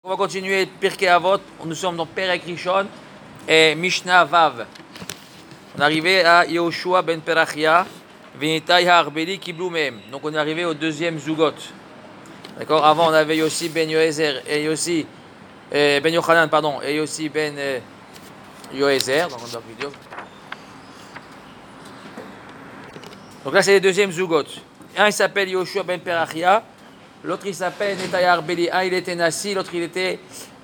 On va continuer Pirkei Avot. Nous sommes dans Perek Rishon et Mishnah Vav. On est arrivé à Yehoshua ben Perachia, Vinitai Ha'arbeli Kiblu Mehem. Donc on est arrivé au deuxième Zugot. D'accord. Avant on avait Yossi ben Yoézer et Yossi ben Yochanan, pardon, et Yossi ben Yoézer. Donc là c'est le deuxième Zugot. Un il s'appelle Yehoshua ben Perachia. L'autre il s'appelle Nitaï Ha'arbeli. Un il était Nassi, l'autre il était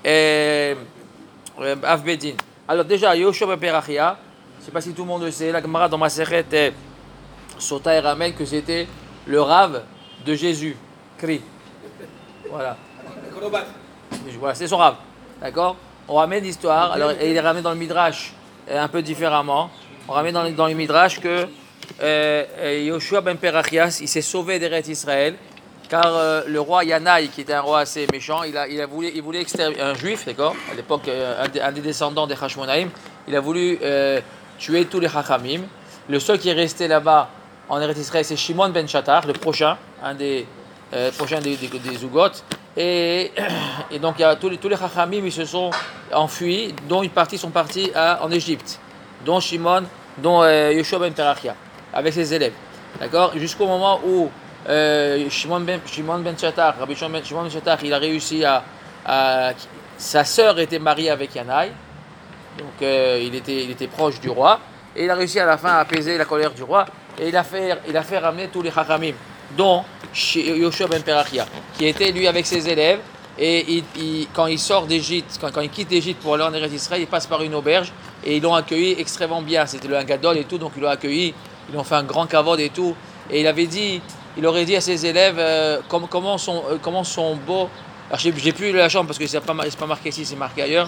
Avbedin. Alors déjà, Yehoshua ben Perachia, je ne sais pas si tout le monde le sait, la Gemara dans Masechet Sota et ramène que c'était le Rav de Jésus. Cri. Voilà. Voilà, c'est son Rav. D'accord. On ramène l'histoire, alors, et il est ramené dans le Midrash un peu différemment. On ramène dans le Midrash que Yehoshua ben Perachia, il s'est sauvé d'Eretz Israël. Car le roi Yanaï, qui était un roi assez méchant, il voulait exterminer un juif, d'accord, à l'époque un des descendants des Hashmonaïm, il a voulu tuer tous les Chachamim. Le seul qui est resté là-bas en Eretz Israël, c'est Shimon ben Shattar, le prochain, un des prochains des Zugot. Et donc tous les Chachamim ils se sont enfuis, dont une partie sont partis en Égypte, dont Shimon, dont Yehoshua ben Perachia, avec ses élèves, d'accord, jusqu'au moment où Shimon ben Shattar, Rabbi Shimon ben Shattar, il a réussi sa sœur était mariée avec Yanaï, donc il était proche du roi, et il a réussi à la fin à apaiser la colère du roi, et il a fait ramener tous les Chachamim, dont Yehoshua ben Perachia, qui était lui avec ses élèves, et quand il sort d'Égypte, quand il quitte l'Égypte pour aller en Eretz Israël, il passe par une auberge, et ils l'ont accueilli extrêmement bien, c'était le Gadol et tout, donc ils l'ont accueilli, ils ont fait un grand kavod et tout, et il aurait dit à ses élèves comment sont beaux. Alors j'ai plus la chambre parce que c'est pas marqué ici, c'est marqué ailleurs.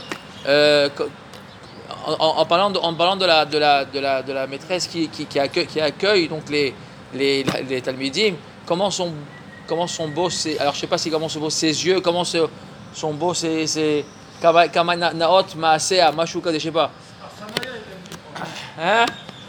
En parlant de la maîtresse qui accueille donc les talmidim, comment sont beaux alors je sais pas si comment sont beaux ses yeux, comment sont beaux ses kama naot maasea mashuka, je sais pas. Hein?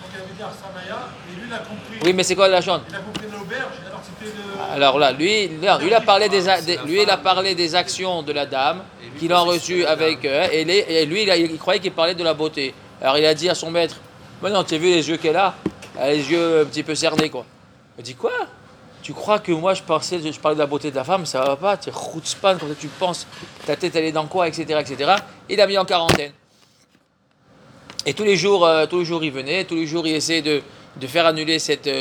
Oui, mais c'est quoi la chante? Il a compris l'auberge, il a participé de... Alors là, lui il a parlé des actions de la dame qu'il a reçues avec et lui il croyait qu'il parlait de la beauté. Alors il a dit à son maître, mais non, tu as vu les yeux qu'elle a? Les yeux un petit peu cernés quoi. Il dit quoi? Tu crois que moi je parlais de la beauté de la femme? Ça va pas, tu es chutzpan, comme ça tu penses, ta tête elle est dans quoi, etc. Il a mis en quarantaine. Et tous les jours il venait, tous les jours il essayait de faire annuler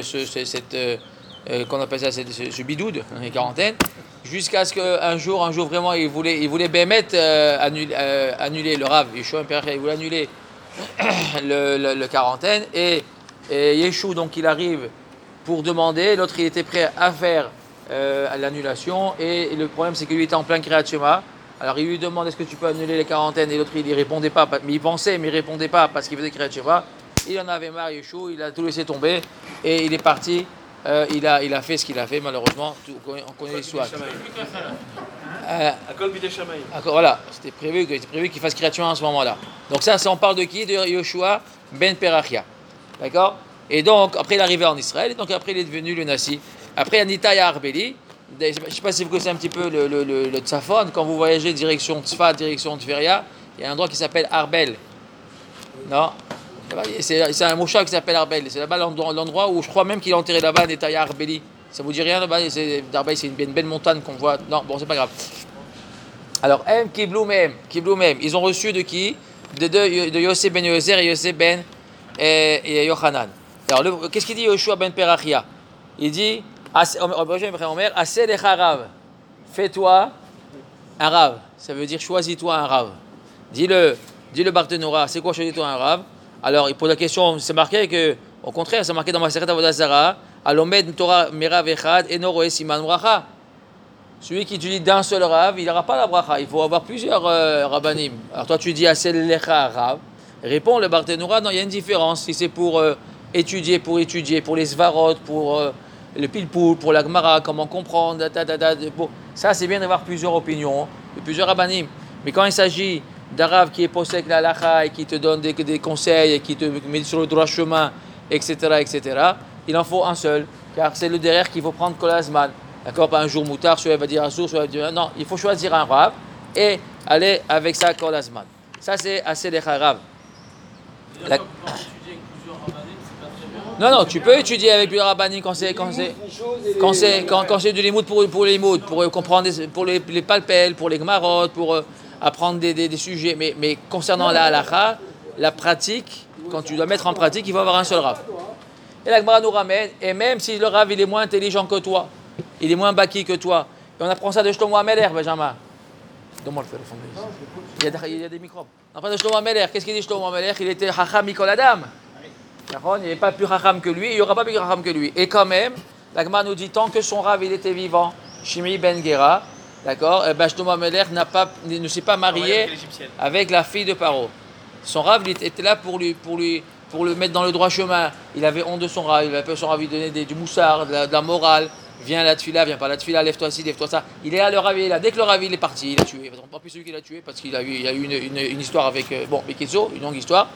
qu'on appelle ça, ce bidoude, les quarantaines, jusqu'à ce qu'un jour vraiment il voulait Bémet annuler le Rav, Yehoshua ben Perachia, il voulait annuler le quarantaine, et Yeshua donc il arrive pour demander, l'autre il était prêt à faire l'annulation, et le problème c'est que lui était en plein Kriyat Shema. Alors il lui demande est-ce que tu peux annuler les quarantaines, et l'autre il répondait pas, mais il pensait mais il répondait pas parce qu'il faisait Kriyat Shema. Il en avait marre, Yeshua, il a tout laissé tomber et il est parti. Il a fait ce qu'il a fait, malheureusement. On connaît l'histoire. Voilà, c'était prévu qu'il fasse Kriyat Shema en ce moment-là. Donc ça on parle de qui? De Yehoshua ben Perachia. D'accord? Et donc après il est arrivé en Israël, et donc après il est devenu le Nassi. Après il y a Nitaï Ha'arbeli. Je ne sais pas si vous connaissez un petit peu le Tzafon. Quand vous voyagez direction Tzfat, direction Tveria, il y a un endroit qui s'appelle Arbel. Non? C'est un mouchard qui s'appelle Arbel. C'est là-bas l'endroit où je crois même qu'il est enterré là-bas, Nitaï Ha'arbeli. Ça vous dit rien là-bas? D'Arbel, c'est une belle montagne qu'on voit. Non, bon, c'est pas grave. Alors, Kiblu Mehem. Ils ont reçu de qui? De Yossi ben Yoézer et Yossi ben Yochanan. Alors, qu'est-ce qu'il dit Yehoshua ben Perachia? Il dit fais-toi un Rav. Ça veut dire choisis-toi un Rav. Dis le Barthénoura, c'est quoi choisis-toi un Rav? Alors il pose la question, c'est marqué que, au contraire, c'est marqué dans Masechet Avodat Zara, Alomed Torah Merav Echad Eno Roe Siman Bracha. Celui qui étudie d'un seul Rav, il n'aura pas la bracha. Il faut avoir plusieurs Rabbanim. Alors toi tu dis Asel Lecha Rav. Réponds le Barthénoura, non, il y a une différence. Si c'est pour étudier, pour les Svarot, pour le pilpoul, pour la Gemara, comment comprendre, ça c'est bien d'avoir plusieurs opinions, de plusieurs Rabbanim. Mais quand il s'agit d'un Rav qui est possède la halacha et qui te donne des conseils et qui te met sur le droit chemin, etc., il en faut un seul, car c'est le derrière qu'il faut prendre Kol Hazman. D'accord? Pas un jour moutard, soit il va dire un jour, soit il va dire non, il faut choisir un Rav. Et aller avec ça kol hazman. Ça c'est assez les harav. Non, tu peux étudier avec le rabbani quand c'est du limoud pour les limoud, pour comprendre, pour les palpels, pour les gmarot, pour apprendre des sujets. Mais concernant la halakha, la pratique, quand tu dois mettre en pratique, il faut avoir un seul rav. Et la Gemara nous ramène, et même si le rav il est moins intelligent que toi, il est moins baki que toi, et on apprend ça de Shlomo HaMelech, Benjamin. Donne-moi le téléphone. Il y a des microbes. On apprend de Shlomo HaMelech. Qu'est-ce qu'il dit Shlomo HaMelech? Il était Chacham Mikol Adam. Il n'y avait pas plus Chacham que lui, il n'y aura pas plus Chacham que lui. Et quand même, la Gemara nous dit, tant que son rav il était vivant, Shimi Ben Gera, d'accord, Shlomo HaMelech ne s'est pas marié avec la fille de Paro. Son rav il était là pour le mettre dans le droit chemin. Il avait honte de son rav, il avait son rav, il donnait du moussard, de la morale. Viens la tefila, viens pas la tefila, lève-toi ci, lève-toi ça. Il est là, le rav, il est là. Dès que le rav il est parti, il a tué. Pas plus celui qui l'a tué parce qu'il a eu une histoire avec Bekizo, une longue histoire.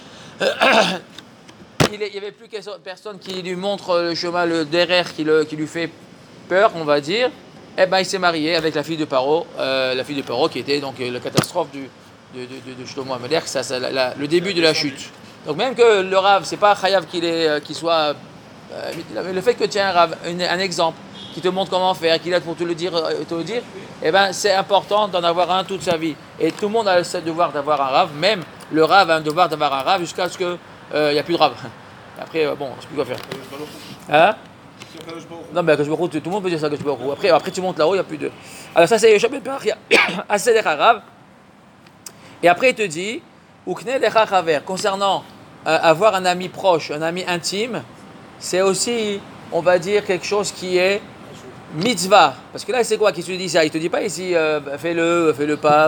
Il n'y avait plus personne qui lui montre le chemin, le derrière qui lui fait peur, on va dire. Eh ben, il s'est marié avec la fille de Paro, qui était donc la catastrophe de Shlomo HaMelech, le début de la chute. Donc même que le Rav, c'est pas Chayav qu'il soit, le fait que tu aies un exemple qui te montre comment faire, qu'il a pour te le dire, eh ben, c'est important d'en avoir un toute sa vie. Et tout le monde a le devoir d'avoir un Rav, même le Rav a un devoir d'avoir un Rav jusqu'à ce que il n'y a plus de Rav. Après, bon, on ne sait plus quoi faire. Hein? Non, mais tout le monde peut dire ça, après tu montes là-haut, il n'y a plus de. Alors, ça, c'est Shabbat Berachia, assez les Rav. Et après, il te dit, Ukne lecha chaver, concernant avoir un ami proche, un ami intime, c'est aussi, on va dire, quelque chose qui est mitzvah. Parce que là, c'est quoi qui te dit ça? Il ne te dit pas ici, fais-le pas.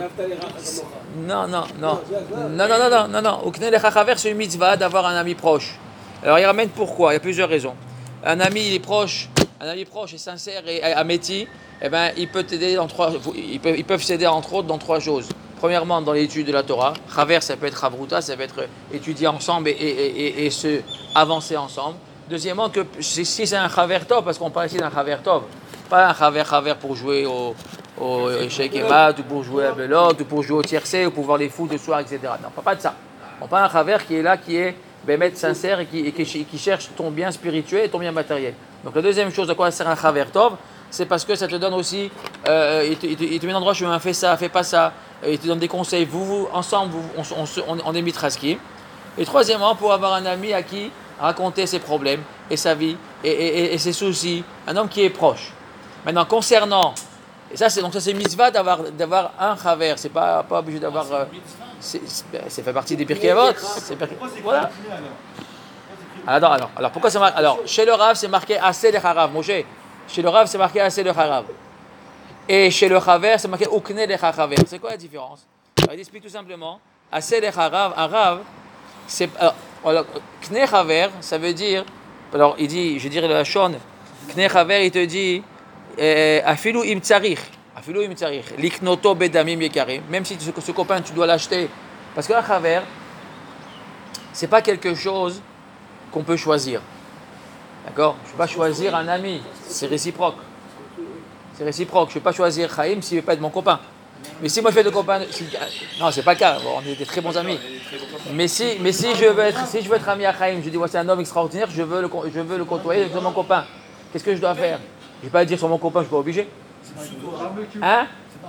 Non. Ukne lecha chaver, c'est une mitzvah d'avoir un ami proche. Alors, il ramène pourquoi? Il y a plusieurs raisons. Un ami et sincère et améti, eh ben, il peut t'aider ils peuvent s'aider entre autres dans trois choses. Premièrement, dans l'étude de la Torah, Chaver, ça peut être Chavruta, ça peut être étudier ensemble et se avancer ensemble. Deuxièmement, que si c'est un Chaver Tov, parce qu'on parle ici d'un Chaver Tov, pas un Chaver pour jouer au échec et mat, ou pour jouer à belote, ou pour jouer au tiercé, ou pour voir les fous de soir, etc. Non, pas de ça. On parle d'un Chaver qui est là, qui est sincère et qui cherche ton bien spirituel et ton bien matériel. Donc la deuxième chose, de quoi sert un Chaver Tov, c'est parce que ça te donne aussi, il te met dans le droit chemin, fais ça, fais pas ça, il te donne des conseils, ensemble, on est mitraskim. Et troisièmement, pour avoir un ami à qui raconter ses problèmes et sa vie et ses soucis, un homme qui est proche. Maintenant, concernant, et ça c'est mitzvah d'avoir un chaver, c'est pas obligé d'avoir, ça fait partie des Pirkei Avot. Voilà. Alors pourquoi c'est marqué? Alors, chez le Rav, c'est marqué assez le Harav, Moshe. Chez le Rav, c'est marqué assez le Harav. Et chez le Chaver, c'est marqué Ukne le Chaver. C'est quoi la différence? Alors, il explique tout simplement assez le Harav, un Rav, c'est. Alors, Kne Chaver, ça veut dire. Alors, il dit, je dirais la Shon, Kne Chaver, il te dit Afilu im tsarich. Liknoto bedamim yekarim. Même si ce copain, tu dois l'acheter. Parce qu'un Chaver, c'est pas quelque chose qu'on peut choisir. D'accord? Je ne peux pas choisir un ami. C'est réciproque. Je ne peux pas choisir Chaim s'il ne veut pas être mon copain. Mais si moi je fais de copain. Non, c'est pas le cas. Bon, on est des très bons amis. Mais si je veux être ami à Chaim, je dis c'est un homme extraordinaire, je veux le côtoyer, c'est mon copain. Qu'est-ce que je dois faire? Je ne vais pas dire sur mon copain, je ne suis pas obligé. Hein?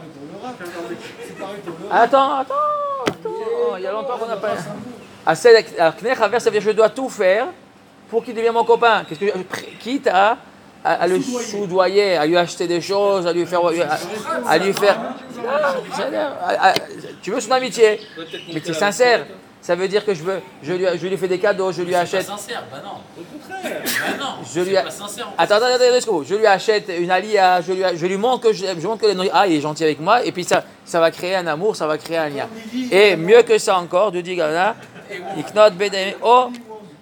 Attends. Il y a longtemps qu'on n'a pas. Alors, Kner Chaver, ça veut dire que je dois tout faire pour qu'il devienne mon copain. Quitte à le soudoyer, à lui acheter des choses, à lui faire. Tu veux son amitié, mais tu es sincère. Ça veut dire que je lui fais des cadeaux, je lui achète. C'est pas sincère, bah non. Au contraire, bah non. C'est pas sincère. Attends, je lui achète une alia, je lui montre que il est gentil avec moi, et puis ça va créer un amour, ça va créer un lien. Et mieux que ça encore, de dire là, iknot bedem, non,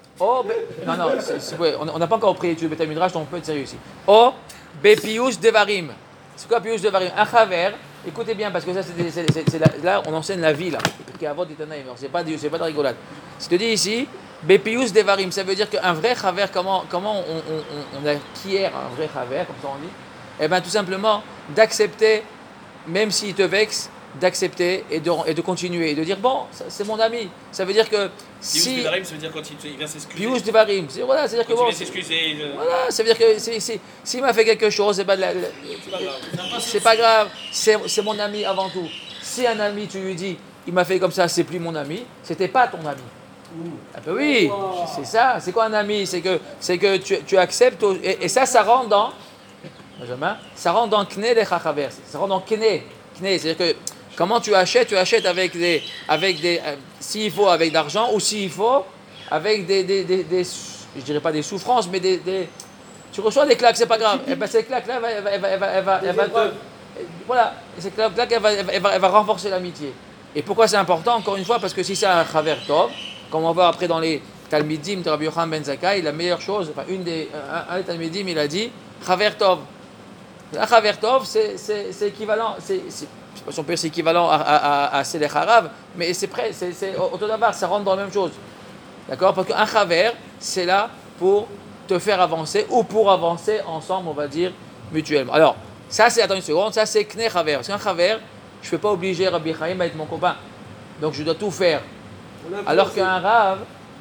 on n'a pas encore pris l'étude de Beth Midrash, donc on peut être sérieux ici. Bepius devarim. C'est quoi pius devarim? Un chaver. Écoutez bien, parce que ça, là, on enseigne la vie, là. C'est pas de rigolade. Je te dis ici, Bepius Devarim, ça veut dire qu'un vrai chaver, comment on acquiert un vrai chaver, comme ça on dit? Eh bien, tout simplement, d'accepter, même s'il te vexe, d'accepter et de continuer et de dire bon, c'est mon ami. Ça veut dire que si Pius Devarim, ça veut dire quand il vient s'excuser. Pius Devarim, voilà, c'est-à-dire que Quand bon, il vient s'excuser. voilà, ça veut dire que s'il m'a fait quelque chose, c'est pas grave, c'est mon ami avant tout. Si un ami, tu lui dis, il m'a fait comme ça, c'est plus mon ami, c'était pas ton ami. Ah ben oui, c'est ça. C'est quoi un ami? C'est que tu acceptes et ça rentre dans Benjamin, ça rentre dans kne les chachaver. Ça rentre dans kne, c'est-à-dire que comment tu achètes avec des s'il faut avec d'argent ou s'il faut avec des je dirais pas des souffrances mais tu reçois des claques, c'est pas grave. Et ben ces claques là elle va te voilà, ces claques elle va renforcer l'amitié. Et pourquoi c'est important? Encore une fois, parce que si c'est un chaver tov, comme on va voir après dans les Talmidim de Rabbi Yochanan ben Zakkai, la meilleure chose, enfin un des Talmidim, il a dit chaver tov. Un chaver tov, c'est équivalent, c'est pas si on peut dire c'est équivalent à Selech Harav, mais c'est prêt, c'est au d'abord, ça rentre dans la même chose. D'accord? Parce qu'un chaver, c'est là pour te faire avancer ou pour avancer ensemble, on va dire, mutuellement. Alors, ça c'est, attends une seconde, ça c'est kne chaver. Parce qu'un chaver, je ne peux pas obliger Rabbi Chaim à être mon copain. Donc je dois tout faire. Alors qu'un Rav,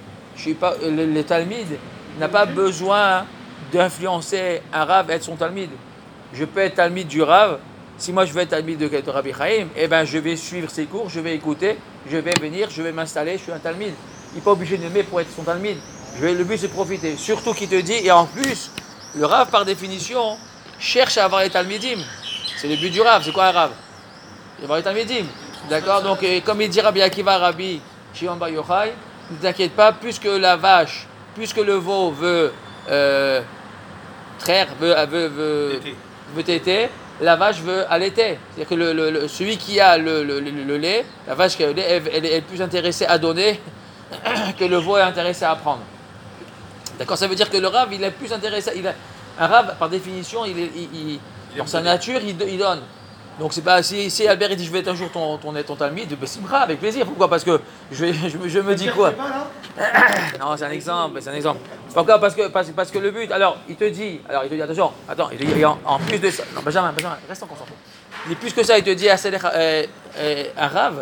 le Talmid n'a pas besoin d'influencer un Rav à être son Talmid. Je peux être Talmid du Rav. Si moi je veux être Talmid de Rabbi Chaim, eh ben je vais suivre ses cours, je vais écouter, je vais venir, je vais m'installer, je suis un Talmid. Il n'est pas obligé de m'aimer pour être son Talmid. Le but c'est de profiter. Surtout qu'il te dit, et en plus, le Rav par définition cherche à avoir les Talmidim. C'est le but du Rav. C'est quoi un Rav? Il va avoir les Talmidim. D'accord? Donc, comme il dit Rabbi Akiva, Rabbi Shimon Bar Yochai, ne t'inquiète pas, puisque la vache, puisque le veau veut traire, veut téter, la vache veut allaiter. C'est-à-dire que celui qui a le lait, la vache qui a le lait, elle est plus intéressée à donner que le veau est intéressé à prendre. D'accord? Ça veut dire que le Rav, il est plus intéressé. Un Rav, par définition, dans sa nature, il donne. Donc c'est pas si Albert il dit je vais être un jour ton Talmid, ben c'est brave, avec plaisir. Pourquoi? Parce que je me dis quoi? Non, c'est un exemple. Pourquoi? Parce que le but. Alors il te dit attention, attends, il te dit en plus de ça. Non, Benjamin, reste en concentré. Il dit plus que ça, il te dit à un Rav.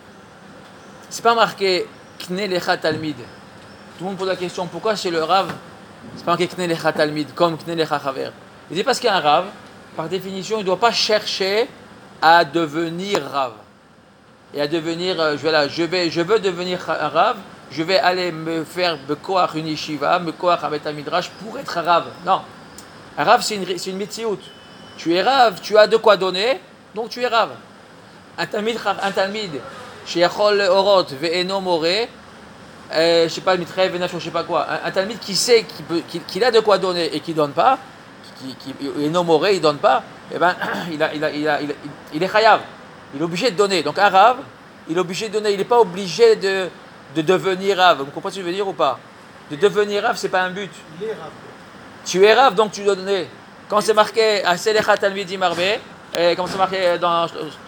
C'est pas marqué Kne lecha Talmid. Tout le monde pose la question pourquoi chez le Rav c'est pas marqué Kne lecha Talmid comme Kne lecha Chaver. Il dit parce qu'un Rav, par définition, il ne doit pas chercher à devenir Rav. Et à devenir, je veux devenir un Rav, je vais aller me faire Bekoach une yeshiva, Bekoach un Beit Midrash pour être un Rav. Non. Un Rav, c'est une mitziout. Tu es Rav, tu as de quoi donner, donc tu es Rav. Un Talmid, Sheyachol Orot Ve'eno More, je sais pas, Mitrei Venash, je sais pas quoi. Un Talmid qui sait qu'il a de quoi donner et qui ne donne pas, qui est nomoré, il ne donne pas, eh ben, il est chayav. Il est obligé de donner. Donc un Rav, il est obligé de donner. Il n'est pas obligé de devenir Rav. Vous comprenez ce que je veux dire ou pas? De devenir Rav, ce n'est pas un but. Il est Rav. Tu es Rav, donc tu dois donner. Quand c'est marqué à Selecha Talmidim Arbe, comme c'est marqué dans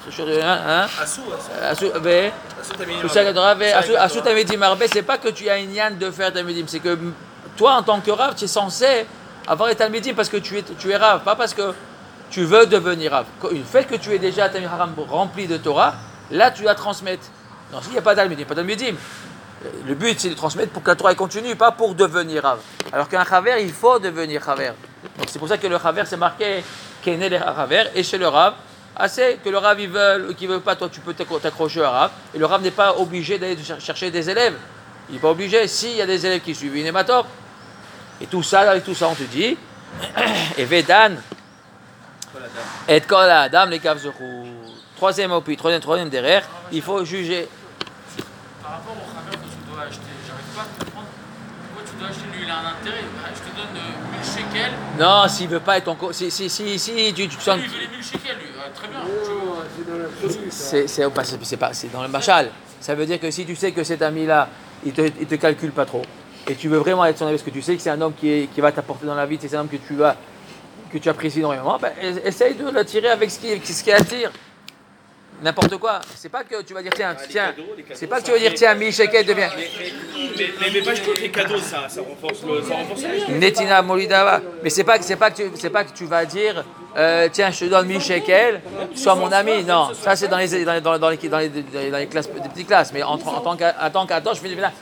Asou Talmidim Arbe, c'est pas que tu as une yann de faire Talmidim, c'est que toi en tant que Rav, tu es censé avoir les Talmidim parce que tu es Rav, pas parce que tu veux devenir Rav. Une fois que tu es déjà Talmid Haram rempli de Torah, là tu dois transmettre. Non, s'il n'y a pas Talmidim, pas Talmidim. Le but c'est de transmettre pour que la Torah continue, pas pour devenir Rav. Alors qu'un Chaver, il faut devenir Chaver. Donc c'est pour ça que le Chaver c'est marqué Kené le Chaver, et chez le Rav, assez que le Rav il veut ou qu'il ne veut pas, toi tu peux t'accrocher à Rav, et le Rav n'est pas obligé d'aller chercher des élèves. Il n'est pas obligé. S'il y a des élèves qui suivent une hématop, et tout ça, on te dit, et Vedan, et Kol Adam, les Kavzechou. Troisième opus, troisième derrière, il faut juger. Par rapport au Chaver que tu dois acheter, j'arrive pas à comprendre pourquoi tu dois acheter. Lui, il a un intérêt. Je te donne 1000 shekels. Non, s'il veut pas être ton co. Si tu sens. Lui, il veut les 1000 shekels, lui. Très bien. C'est dans le machal. Ça veut dire que si tu sais que cet ami-là, il te calcule pas trop, et tu veux vraiment être son ami parce que tu sais que c'est un homme qui va t'apporter dans la vie, c'est un homme que tu apprécies énormément, ben, essaye de l'attirer avec ce qui attire. n'importe quoi. C'est pas que tu vas dire tiens, Les tiens. cadeaux, C'est pas que tu vas dire tiens, 1000 shekels devient. Mais pas juste les cadeaux, ça renforce le. Netina Molidava. Mais c'est pas que tu vas dire tiens, je te donne 1000 shekels, sois mon ami. Non, ça c'est dans les classes, des petites classes. Mais en tant qu'adulte,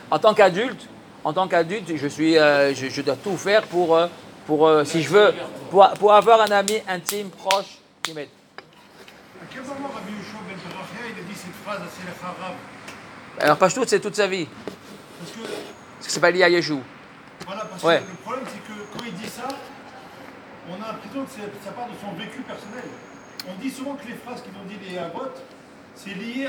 je dois tout faire pour si je veux, pour avoir un ami intime, proche, qui m'aide. À quel moment Rabbi Yoshua ben Berachia il a dit cette phrase à Selech Harav? Alors Pashtout, c'est toute sa vie. Parce que, C'est pas lié à Yeshua. voilà, parce Ouais. que le problème c'est que quand il dit ça, on a l'impression que ça part de son vécu personnel. On dit souvent que les phrases qu'ils ont dit les Avot, c'est lié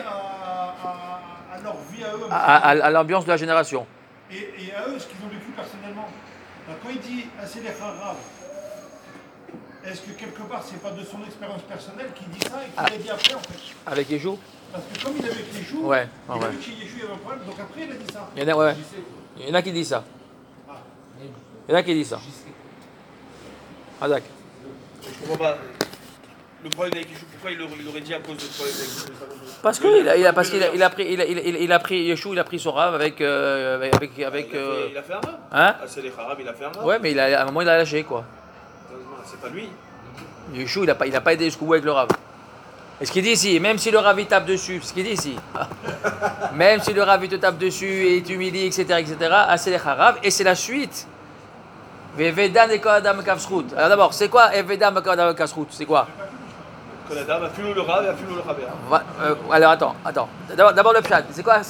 à leur vie à eux. À l'ambiance de la génération. Et à eux, ce qu'ils ont vécu personnellement. Alors, quand il dit à Selech Harav, est-ce que quelque part c'est pas de son expérience personnelle qu'il dit ça et qu'il l'a dit après en fait? Avec Yeshua. Parce que comme il avait avec Yeshua, Ouais, il ouais. a vu que chez Yeshua il y avait un problème, donc après il a dit ça. Il y en a, ouais. Il y en a qui disent ça. Il y en a qui disent ça. Ah d'accord. Je comprends pas. Le problème avec Yeshua, pourquoi il aurait dit à cause de problème avec Yeshua? Parce qu'il a pris Yeshua, il a pris son rave avec Il a fait un rab. hein? Ah, c'est les Harab, il a fait un rab. Ouais, mais à un moment il a lâché quoi. C'est pas lui. Yeshua, il a pas aidé jusqu'au bout avec le rave. Et ce qu'il dit ici, même si le rave il tape dessus, ce qu'il dit ici, même si le rave il te tape dessus et il t'humilie, etc., c'est les harav, et c'est la suite. Vevedan et Kodam Kavsrout. Alors d'abord, c'est quoi Evedam et Kodam Kavsrout? C'est quoi? Quand la dame a fulu le rab et a fulu le raber. Alors attends. D'abord le pshat.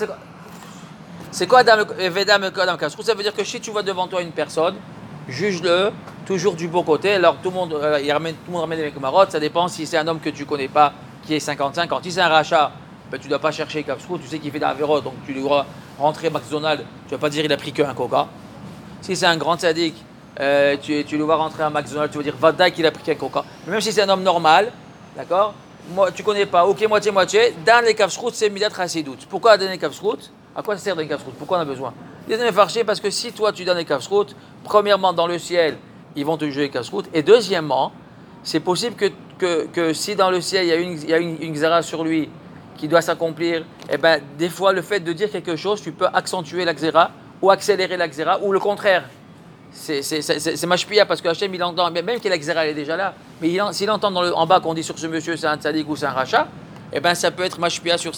C'est quoi Evedam et Kodam Kavsrout? Ça veut dire que si tu vois devant toi une personne, juge-le toujours du bon côté. Alors tout le monde ramène les marottes. Ça dépend si c'est un homme que tu connais pas, qui est 55 ans. Si c'est un rachat, ben, tu ne dois pas chercher Kavsrout. Tu sais qu'il fait d'un véro, donc tu lui dois rentrer McDonald's. Tu ne vas pas dire il a pris qu'un coca. Si c'est un grand sadique, tu le vois rentrer à McDonald's, tu vas dire Vada qu'il a pris qu'un coca. Mais même si c'est un homme normal, d'accord, moi, tu connais pas, ok, moitié, dans les kavsrout, c'est midat chassidout. Pourquoi donner les kavsrout? À quoi ça sert donner les kavsrout? Pourquoi on a besoin? Les donner farchés parce que si toi tu donnes les kavsrout, premièrement dans le ciel, ils vont te juger les kavsrout, et deuxièmement, c'est possible que si dans le ciel il y a une xéra sur lui qui doit s'accomplir, et ben des fois le fait de dire quelque chose, tu peux accentuer la xéra ou accélérer la xéra ou le contraire. C'est mashpia parce que Hachem il entend, même que la xéra elle est déjà là, mais s'il entend en bas qu'on dit sur ce monsieur c'est un tzadik ou c'est un rachat, et ben ça peut être mashpia sur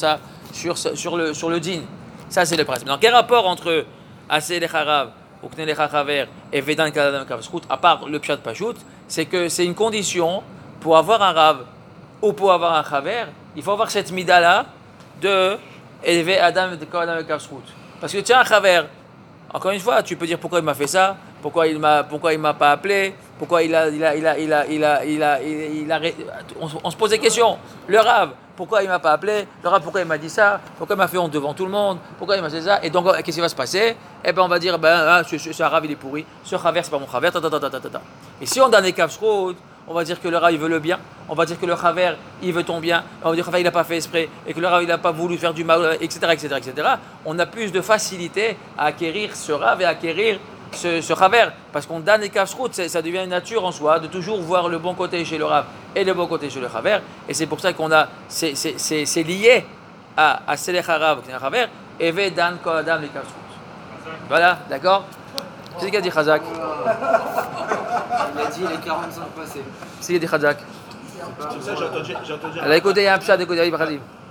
le din. Ça c'est le principe. Donc quel rapport entre Aseh le Harav ou Kne le Chachaver et Vedan Kadam Kavsrout, à part le Pshat Pashut, c'est que c'est une condition pour avoir un Rav ou pour avoir un Chaver, il faut avoir cette mida là de élever Adam Kadam Kavsrout. Parce que tiens un Chaver, encore une fois, tu peux dire pourquoi il m'a fait ça, pourquoi il m'a pas appelé, pourquoi on se pose des questions. Le Rav, pourquoi il m'a pas appelé, le Rav, pourquoi il m'a dit ça, pourquoi il m'a fait honte devant tout le monde, pourquoi il m'a fait ça, et donc qu'est-ce qui va se passer? Eh ben on va dire ce Rav il est pourri, ce Chaver c'est pas mon Chaver, Et si on donne des kavsrout, on va dire que le Rav il veut le bien, on va dire que le Chaver il veut ton bien, on va dire que le Chaver il n'a pas fait exprès, et que le Rav il n'a pas voulu faire du mal, etc. On a plus de facilité à acquérir ce Rav et à acquérir ce Chaver, parce qu'on donne les kavsrout, ça devient une nature en soi, de toujours voir le bon côté chez le Rav et le bon côté chez le Chaver, et c'est pour ça qu'on a, c'est lié à Selech Harav, Chaver, et Vedan Kodam les kavsrout. Voilà, d'accord? C'est ce qu'a dit Chazak. Il a dit les 45 passés. C'est ce qu'a dit Chazak. C'est ça, j'ai entendu. Elle a écouté un pshat, écoutez, Ibrahim.